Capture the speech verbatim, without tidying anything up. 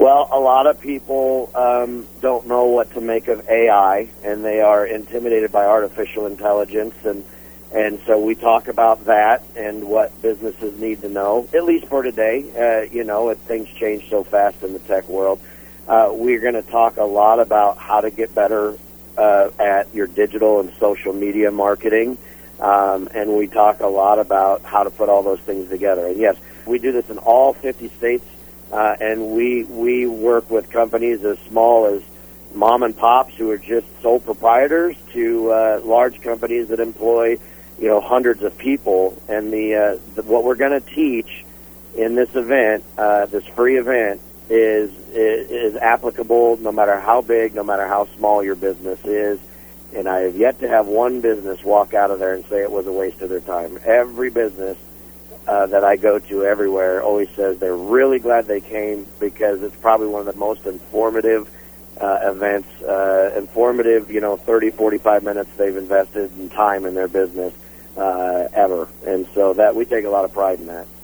Well, a lot of people um, don't know what to make of A I, and they are intimidated by artificial intelligence, and and so we talk about that and what businesses need to know, at least for today. Uh, you know, it, things change so fast in the tech world. Uh, we're going to talk a lot about how to get better uh, at your digital and social media marketing, um, and we talk a lot about how to put all those things together. And yes, we do this in all fifty states. Uh, and we we work with companies as small as mom and pops who are just sole proprietors to uh, large companies that employ, you know, hundreds of people. And the, uh, the what we're going to teach in this event, uh, this free event, is, is is applicable no matter how big, no matter how small your business is. And I have yet to have one business walk out of there and say it was a waste of their time. Every business Uh, that I go to everywhere always says they're really glad they came because it's probably one of the most informative uh, events, uh, informative, you know, thirty, forty-five minutes they've invested in time in their business uh, ever. And so that we take a lot of pride in that.